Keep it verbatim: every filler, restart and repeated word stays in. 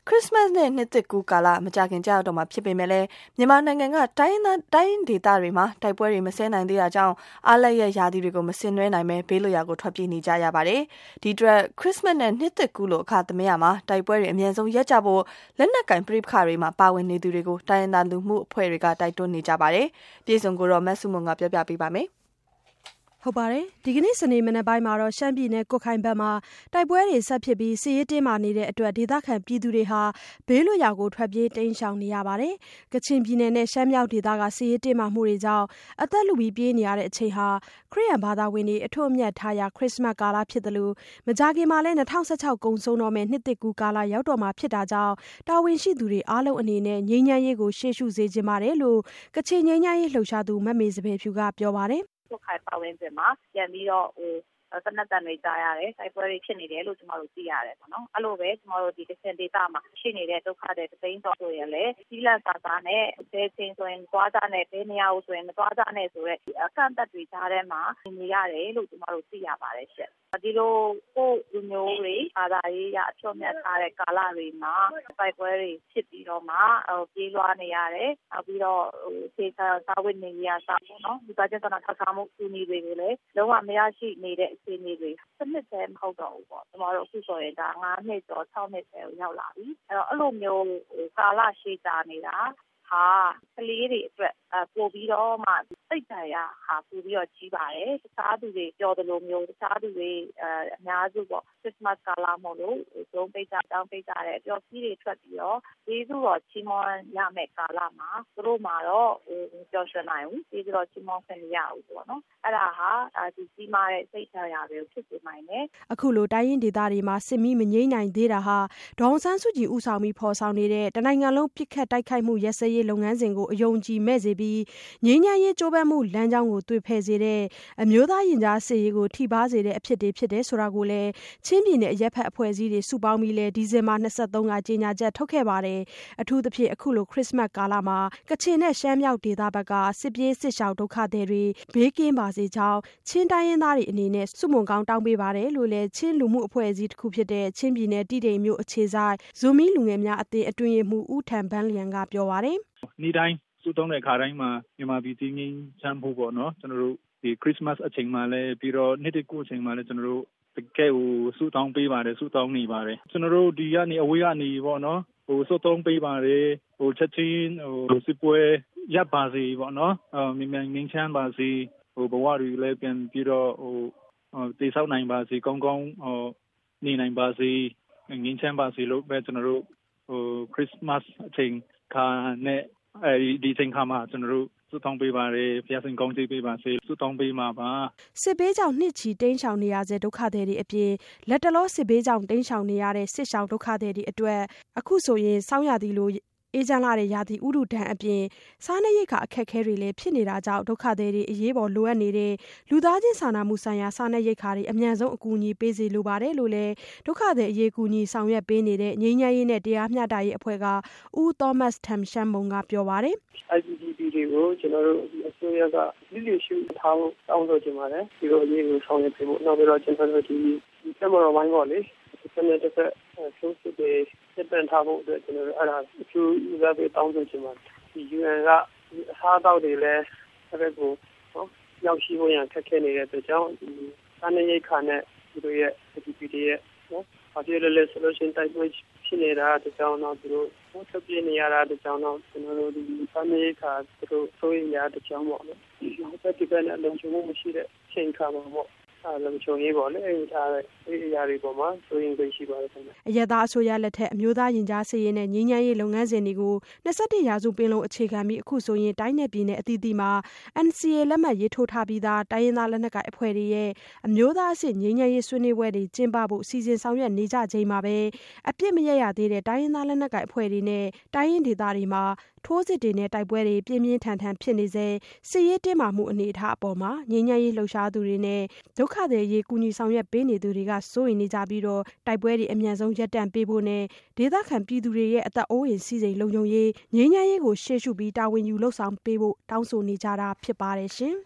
ခရစ်စမတ်နဲ့နှစ်သစ်ကူးကာလမကြာခင်ကြာရောက်တော့မှာဖြစ်ပေမဲ့လည်းမြန်မာနိုင်ငံကတိုင်းတိုင်းဒေသတွေမှာတိုက်ပွဲတွေမဆဲနိုင်သေးတာကြောင့်အားလက်ရဲ့ယာသီတွေကိုမစင်နွှဲနိုင်ပဲဘေးလွတ်ရာကိုထွက်ပြေးနေကြရပါတယ်။ဒီအတွက်ခရစ်စမတ်နဲ့နှစ်သစ်ကူးလိုအခါသမယမှာတိုက်ပွဲတွေအမြန်ဆုံးရပ်ကြဖို့လက်နက်ကင်ပဋိပက္ခတွေမှာပါဝင်နေသူတွေကိုတိုင်းရင်းသားလူမှုအဖွဲ့တွေကတိုက်တွန်းနေကြပါတယ်။ပြည်စုံကိုတော့မဆုမွန်ကပြောပြပေးပါမယ်။ဟုတ်ပါတယ်ဒီကနေ့စနေမနက်ပိုင်းမှာတော့ရှမ်းပြည်နယ်ကွတ်ခိုင်ဘက်မှာတိုက်ပွဲတွေဆက်ဖြစ်ပြီးစစ်ရေးတင်းမာနေတဲ့အတွက်ဒေသခံပြည်သူတွေဟာဘေးလွတ်ရာကိုထွက်ပြေးတိမ်းရှောင်နေရပါတယ်ကချင်ပြည်နယ်နဲ့ရှမ်းမြောက်ဒေသကစစ်ရေးတင်းမာမှုတွေကြောင့်အသက်လူပြီးပြေးနေရတဲ့အချိန်ဟာခရစ်ယာန်ဘာသာဝင်တွေအထွတ်အမြတ်ထားရာခရစ်စမတ်ကာလဖြစ်တယ်လို့မကြာခင်မှာလဲ၂၀၁၆ကုံဆုံးတော့မဲ့နှစ်သစ်ကူးကာလရောက်တော့မှာဖြစ်တာကြောင့်တာဝန်ရှိသူတွေအားလုံးအနေနဲ့ငြိမ်းချမ်းရေးကိုရှေ့ရှုစေချင်ပါတယ်လို့ကချင်ငြိမ်းချမ်းရေးလှုပ်ရှားသူမမေစပယ်ဖြူကပြောပါတယ်ကွတ်ခိုင်ပတ်ဝန်းကျင်မှာပြန်ပြီးတော့ဟိုစနက်တန်တွေကြားရတယ်တိုက်ပွဲတွေဖြစ်နေတယ်လို့ကျွန်တော်တို့သိရတယ်ပေါ့နော်အဲ့လိုပဲကျွန်တော်တို့ဒီကချင်ဒေသမှာရှိနေတဲ့ဒုက္ခတွေတသိန်းတော်ဆိုရင်လည်းကြီးလက်စာစာနဲ့ဘယ်ချင်းဆိုရင်သွားကြနဲ့ဘယ်နေရာကိုဆိုရင်မသွားကြနဲ့ဆိုတော့အကန့်အသတ်တွေကြားထဲမှာနေရတယ်လို့ကျွန်တော်တို့သိရပါတယ်ရှင့်ဒီလိုကိုလူမျိုးတွေဘာသာရေးအချော့မြတ်ထားတဲ့ကာလတွေမှာတိုက်ပွဲတွေဖြစ်ပြီးတော့မှဟိုပြေးလွှားနေရတယ်နောက်ပြီးတော့ဟိုခြေချစာဝတ်နေရစာပေါ့နော်ဒီကကျတဲ့ထောက်ထားမှုကူညီတွေကိုလည်းလုံးဝမရရှိနေတဲ့အခြေအနေတွေစနစ်တည်းမဟုတ်တော့ဘူးပေါ့ကျွန်တော်တို့အခုဆိုရင်ဒါ၅နှစ်ကျော်၆နှစ်ကျော်ရောက်လာပြီအဲ့တော့အဲ့လိုမျိုးကာလရှည်ကြာနေတာဟာကလေးတွေအတွက်ပို့ပြီးတော့မှစိတ်ဓာတ်ရဟာပို့ပြီးတော့ကြီးပါတယ်တခြားသူတွေပြောသလိုမျိုးတခြားသူတွေအများစုပေါ့ခရစ်စမတ်ကာလမို့လို့ဒုံပိတ်ကြတောင်းပိတ်ကြတဲ့ပျော်စီးတွေထွက်ပြီးတော့ကျေးဇူးတော်ချီးမွမ်းရမယ့်ကာလမှာသူတို့မှာတော့ပျော်ရွှင်နိုင်ဘူးကျေးဇူးတော်ချီးမွမ်းခွင့်မရဘူးပေါ့နော်အဲ့ဒါဟာဒီကြီးမားတဲ့စိတ်ဓာတ်ရတွေကိုဖြစ်စေနိုင်တယ်အခုလိုတိုင်းရင်းဒေသတွေမှာစစ်မီးမငြိမ်းနိုင်သေးတာဟာဒေါအောင်ဆန်းစုကြည်ဦးဆောင်ပြီးဖော်ဆောင်နေတဲ့တနိုင်ငံလုံးပြစ်ခတ်တိုက်ခိုက်မှုရက်စဲရေးလုပ်ငန်းစဉ်ကိုအယုံကြည်မဲ့စေပြီးငြိမ်းချမ်းရေးကြိုးပမ်းမှုလမ်းကြောင်းကိုတွေ့ဖက်စေတဲ့အမျိုးသားရင်ကြားစစ်ရေးကိုထိပါစေတဲ့အဖြစ်တွေဖြစ်တယ်ဆိုတာကိုလည်းချင်းပြည်နယ်အရက်ဖက်အဖွဲ့အစည်းတွေစုပေါင်းပြီးလဲဒီဇင်ဘာ၂၃ကကြေညာချက်ထုတ်ခဲ့ပါတယ်အထူးသဖြင့်အခုလိုခရစ်စမတ်ကာလမှာကချင်နဲ့ရှမ်းမြောက်ဒေသဘက်ကစစ်ပြေးစစ်ရှောင်ဒုက္ခသည်တွေဘေးကင်းပါစေကြောင်းချင်းတိုင်းရင်းသားတွေအနေနဲ့စုမုံကောင်းတောင်းပေးပါတယ်လို့လည်းချင်းလူမှုအဖွဲ့အစည်းတစ်ခုဖြစ်တဲ့ချင်းပြည်နယ်တည်တိမ်မြို့အခြေဆိုင်ဇိုမီလူငယ်များအသင်းအတွင်းရေးမှူးဦးထံဘန်းလျံကပြောပါတယ်နေ့တိုင်းစုတုံးတဲ့ခါတိုင်းမှာမြန်မာပြည်တည်ငြိမ်ချမ်းဖို့ပေါ့နော်ကျွန်တော်တို့ဒီခရစ်စမတ်အချိန်မှာလည်းပြီးတော့နှစ်တကူအချိန်မှာလည်းကျွန်တော်တို့တကယ်ကိုစုတောင်းပေးပါတယ်စုတောင်းနေပါတယ်ကျွန်တော်တို့ဒီကနေအဝေးကနေပေါ့နော်ဟိုစုတောင်းပေးပါတယ်ဟိုချက်ချင်းဟိုစစ်ပွဲရပ်ပါစေပေါ့နော်အာမြန်မြန်ငြိမ်းချမ်းပါစေဟိုဘဝတွေလည်းပြန်ပြီးတော့ဟိုတည်ဆောက်နိုင်ပါစေကောင်းကောင်းဟိုနေနိုင်ပါစေငြိမ်းချမ်းပါစေလို့ပဲကျွန်တော်တို့ဟိုခရစ်စမတ်အချိန်ခါနဲ့အဲဒီချိန်ခါမှာကျွန်တော်တို့စုတောင်းပေးပါတယ်ဖျားစင်ကောင်းချီးပေးပါစေစုတောင်းပေးမှာပါစစ်ဘေးကြောင့်နှစ်ချီတိမ်းရှောင်နေရတဲ့ဒုက္ခသည်တွေအပြင်လက်တလောစစ်ဘေးကြောင့်တိမ်းရှောင်နေရတဲ့စစ်ရှောင်ဒုက္ခသည်တွေအတွက်အခုဆိုရင်စောင်းရသည်လို့အေးချမ်းလာတဲ့ရာသီဥတုဒဏ်အပြင်စားနပ်ရိက္ခာအခက်အခဲတွေလည်းဖြစ်နေတာကြောင့်ဒုက္ခသည်တွေအရေးပေါ်လိုအပ်နေတဲ့လူသားချင်းစာနာမှုဆိုင်ရာစားနပ်ရိက္ခာတွေအမြန်ဆုံးအကူအညီပေးစေလိုပါတယ်လို့လည်းဒုက္ခသည်အရေးကူညီဆောင်ရွက်ပေးနေတဲ့ငြိမ်းချမ်းရေးနဲ့တရားမျှတရေးအဖွဲ့ကဦးသောမတ်ထမ်ရှမ်းမုံကပြောပါတယ် I P D P တွေကိုကျွန်တော်တို့အစိုးရကလစ်လျရှုထားဖို့တောင်းဆိုကြပါတယ်ဒီလိုအရေးကိုဆောင်ရွက်ပေးဖို့နောက်ပြီးတော့ကျွန်တော်တို့ဒီကမ္ဘာဝိုင်းပေါ်လေဆက်နေတဲ့ဆိုစစ်တွေစစ်ပန်ထားဖို့အတွက်ကျွန်တော်တို့အဲ့ဒါအထူးဥစားပေးတောင်းဆိုချင်ပါတယ်ဒီ U N ကအစားအသောက်တွေလည်းအဲ့ဒါကိုနော်ရောက်ရှိဖို့ရန်ခက်ခဲနေတဲ့အတွက်ကြောင့်ဒီစားနပ်ရိက္ခာနဲ့ဒီလိုရဲ့ A P D P တွေရဲ့နော်ဘာဖြစ်လဲဆိုလို့ရှိရင်တိုက်ပွဲဖြစ်နေတာတကြောင်တော့သူတို့ဆက်ပြနေရတာတကြောင်တော့ကျွန်တော်တို့ဒီစားနပ်ရိက္ခာသူတို့ဆိုရင်ရတကြောင်ပေါ့နော်ဒီဆက်ပြတဲ့လုံခြုံမှုမရှိတဲ့ချိန်ခါမှာပေါ့အဲ့လိုချုံရေးပေါ့လေအဲ့ဒါအဲ့ဒီအရာတွေပေါ်မှာဆိုရင်သိရှိပါတယ်ခင်ဗျအရသာအစိုးရလက်ထက်အမျိုးသားရင်ကြားစစ်ရေးနဲ့ငြိမ်းချမ်းရေးလုပ်ငန်းစဉ်တွေကို၂၁ရာစုပင်လုံအခြေခံပြီးအခုဆိုရင်တိုင်းနယ်ပြည်နယ်အသီးသီးမှာ N C A လက်မှတ်ရေးထိုးထားပြီးသားတိုင်းရင်းသားလက်နက်ကိုင်အဖွဲ့တွေရဲ့အမျိုးသားအဆင့်ငြိမ်းချမ်းရေးဆွေးနွေးပွဲတွေကျင်းပဖို့စီစဉ်ဆောင်ရွက်နေကြချိန်မှာပဲအပြစ်မရရသေးတဲ့တိုင်းရင်းသားလက်နက်ကိုင်အဖွဲ့တွေနဲ့တိုင်းရင်းဒေသတွေမှာထိုးစစ်တွေနဲ့တိုက်ပွဲတွေပြင်းပြင်းထန်ထန်ဖြစ်နေစေစစ်ရေးတင်းမာမှုအနေအထားအပေါ်မှာငြိမ်းချမ်းရေးလှုပ်ရှားသူတွေနဲ့ဒုက္ခသည်ရေးကူညီဆောင်ရွက်ပေးနေသူတွေကစိုးရိမ်နေကြပြီးတော့တိုက်ပွဲတွေအမြန်ဆုံးရပ်တန့်ပေးဖို့နဲ့ဒေသခံပြည်သူတွေရဲ့အသက်အိုးအိမ်စီးစိမ်လုံခြုံရေးငြိမ်းချမ်းရေးကိုရှေ့ရှုပြီးတာဝန်ယူလှုပ်ဆောင်ပေးဖို့တောင်းဆိုနေကြတာဖြစ်ပါတယ်ရှင်